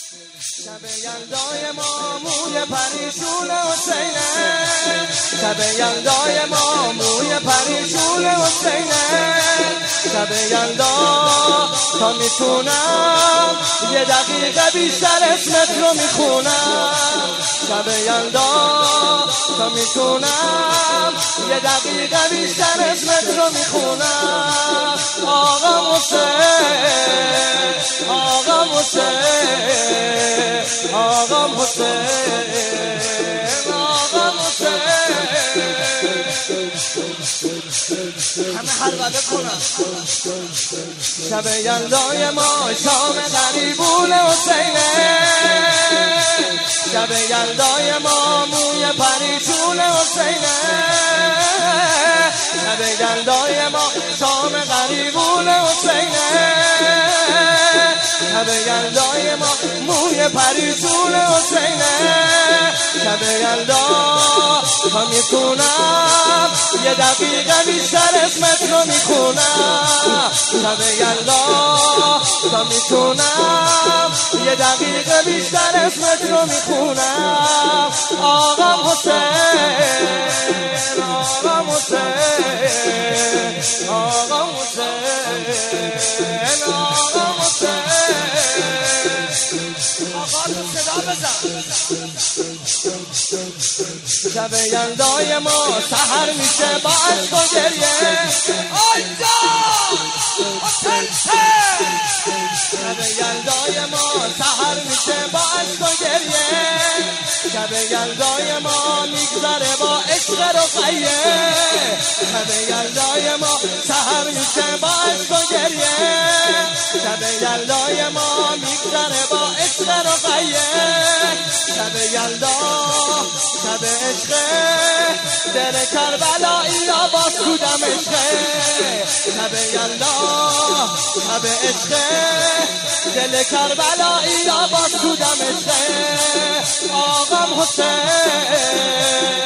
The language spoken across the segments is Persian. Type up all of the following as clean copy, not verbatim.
شب یلدای ما موی پریشون حسینه، شب یلدای ما موی پریشون حسینه، شب یلدا تا میتونم یه دقیقه بیشتر اسمت رو میخونم، شب یلدا تا میتونم یه دقیقه بیشتر اسمت رو میخونم. آقا حسین، آقا حسین، آقا حسین، آقا حسین، همه حلقه کنم. شب یلدای ما شام غریبون حسینه، شب یلدای ما موی پریشون حسینه، شب یلدای ما شام غریبون حسینه، شب یلدای ما موی پریشون حسینه، شب یلدا تا میتونم یه دقیقه بیشتر اسمت رو میخونم، شب یلدا تا میتونم یه دقیقه بیشتر اسمت رو میخونم. آقا حسین، آقا حسین، آقا حسین، آقا حسین، آقا تو صدا بزن. شب یلدای ما سحر میشه با عشق و گریه، آیدا شب یلدای ما سحر میشه با عشق و گریه، شب یلدای ما میگذره با عشق رقیه، شب یلدای ما سحر میشه با عشق و گریه، شب یلدای ما میگذره با عشق رقیه، شب یلدا شب عشق دل کربلایی آباد کودم عشق، شب یلدا شب عشق دل کربلایی آباد کودم عشق. آقام حسین،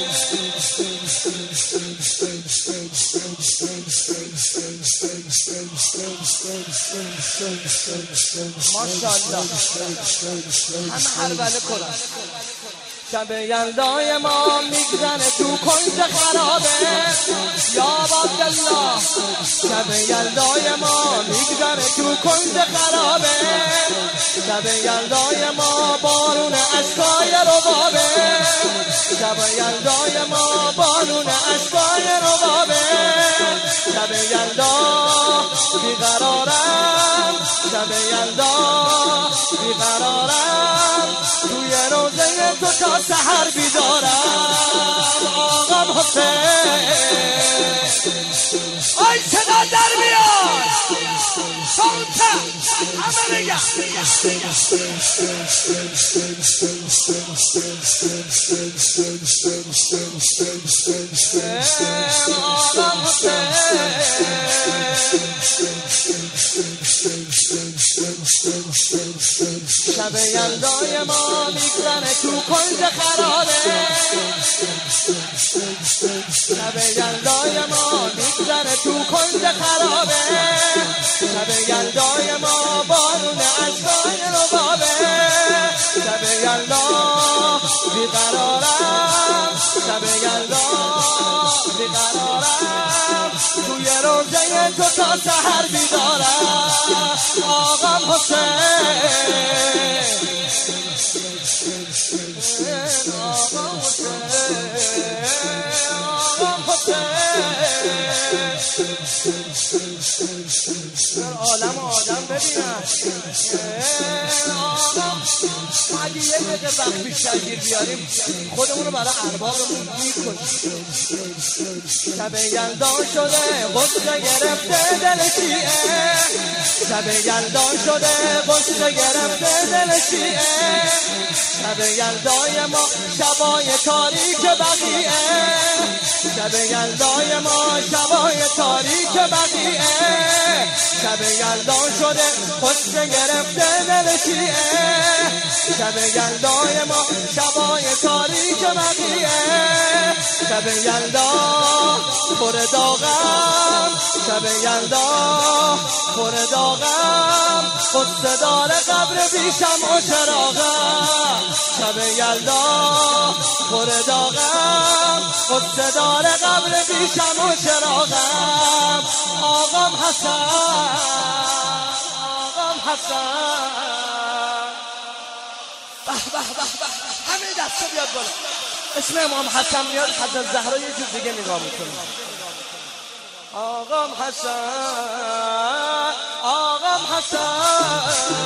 ماشاءالله همه حلقه کنم. شب یلدای ما میگذره تو کنج خرابه، یا عبدالله شب یلدای ما میگذره تو کنج خرابه، شب یلدای ما بارون اشکای ربابه، شب یلدای ما بارون اشکای ربابه، شب یلدا بیقرارم، شب یلدا بیقرارم، توی روزه تو تا سحر بیدارم. آقام حسین، آی صدا در بیاد سلطه همه نگه. آقام حسین، شب یلدای ما میگذره تو کنج خرابه، شب یلدای ما میگذره تو کنج خرابه، شب یلدای ما بارون اشکای ربابه، شب یلدا بیقرارم، شب یلدا بیقرارم، توی روزه تو تا سحر بیدارم. آقام حسین، آقام حسین، آقام حسین، عالم آدم ببینن. آقام اگه یه دقیقه وقت بیشتر گیر بیاریم خودمون رو برای اربابمون میکنیم. شب یلدا شده غصه گرفته دل شیعه، شب یلدا شده غصه گرفته دل شیعه، شب یلدای ما شبای تاریک بقیه، شب یلدای ما شبای تاریک بقیه، شب یلدا شده غصه گرفته دل شیعه، شب یلدای ما شبای تاریک بقیه شب یلدا پر داغم شب یلدا پر داغم قصه دار قبر بیشم و چراغم شب یلدا پر داغم قصه دار قبر بیشم و چراغم آقام حسن آقام حسن به به به به همه دسته بیاد بالا اسم امام حسن میاد حضرت زهرا یه جور دیگه نگاه میکنه آقام حسن آقام حسن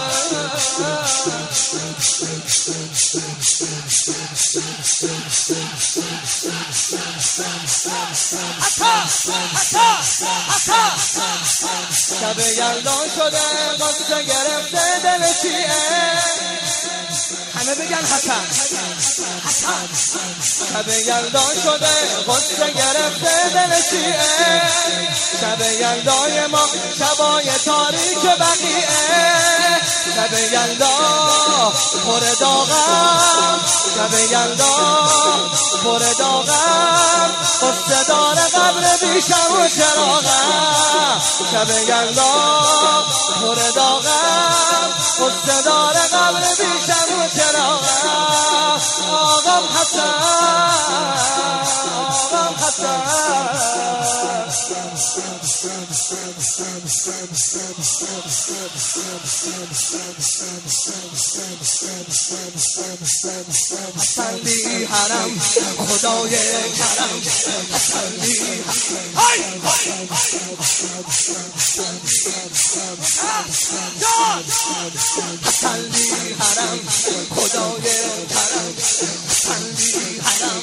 شب یلدا شده قصه گرفته دل شیعه همه بگن حسن حسن شب یلدا شده قصه گرفته دل شیعه شب یلدای ما شبای تاریک بقیه شب یلدا پر داغم شب یلدا پر داغم قصه دار قبر بیشم و چراغم شب یلدا پر داغم قصه دار قبر بیشم و چراغم آقام حسن آقام حسن حسندی حرم خدای کرم حسندی حسندی حرم خدای کرم حسندی حرم